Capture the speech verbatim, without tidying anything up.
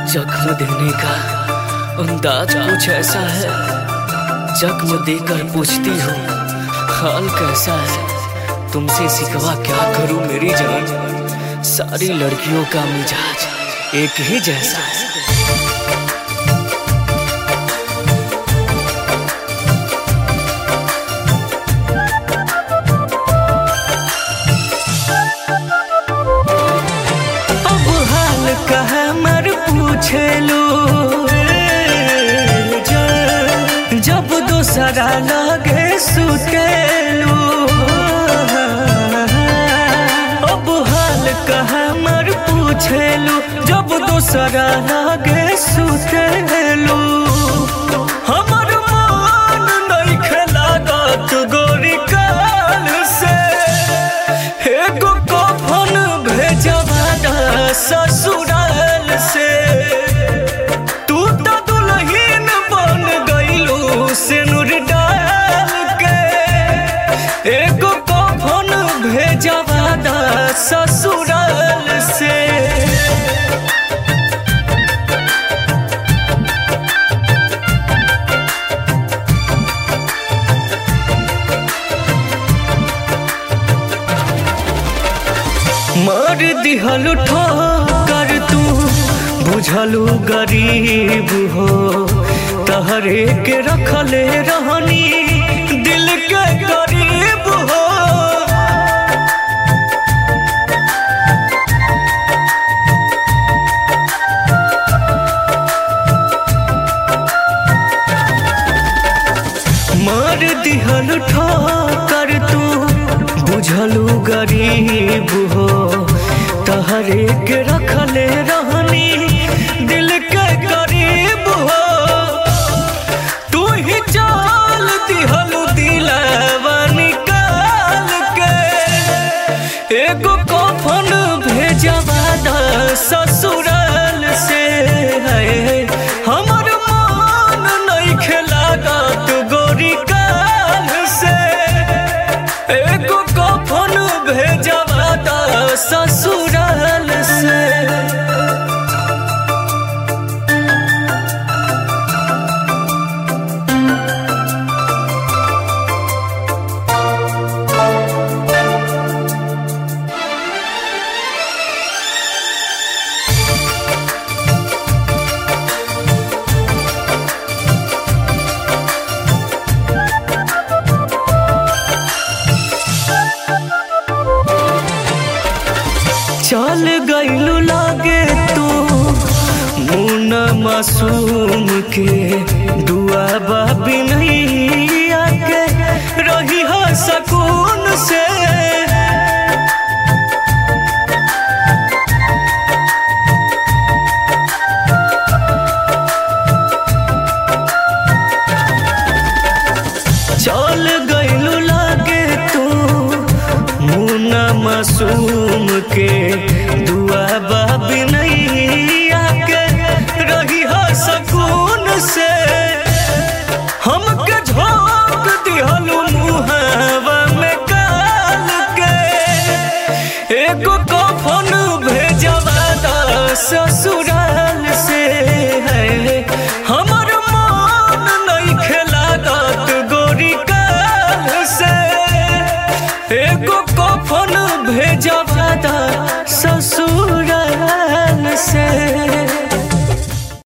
जख्म देने का अंदाज कुछ ऐसा है, जख्म देकर पूछती हो हाल कैसा है। तुमसे सिकवा क्या करूं मेरी जान, सारी लड़कियों का मिजाज एक ही जैसा है। पूछेलू जब दूसरा लगे सुतेलू, अब हाल कहा मर पूछेलू जब दूसरा लगे सुतेलू। हमर मन नहीं खेलागत गोरी काल से, एगो कफन भेजवा दा ससुराल से। तू तो दुल्हन बन गईलू सिनुर डाल के, एगो कफन भेजवा दा ससुराल से। मार दिहलू ठोकर तू बुझलू गरीब हो, तहरे के रखले रहनी दिल के करीब हो। मार दिहलू ठोकर तू बुझलू गरीब हो, तहरे के रखले रहनी दिल के करीब हो। तू ही चाल दिहलू दिलवा निकाल के, एगो कफन भेजवा दा ससुराल से। है हमर मन नहीं खेलागत गोरी काल से, एगो कफन भेजवा दा ससुराल से। चल गईलू लागे तू मुन मासूम के,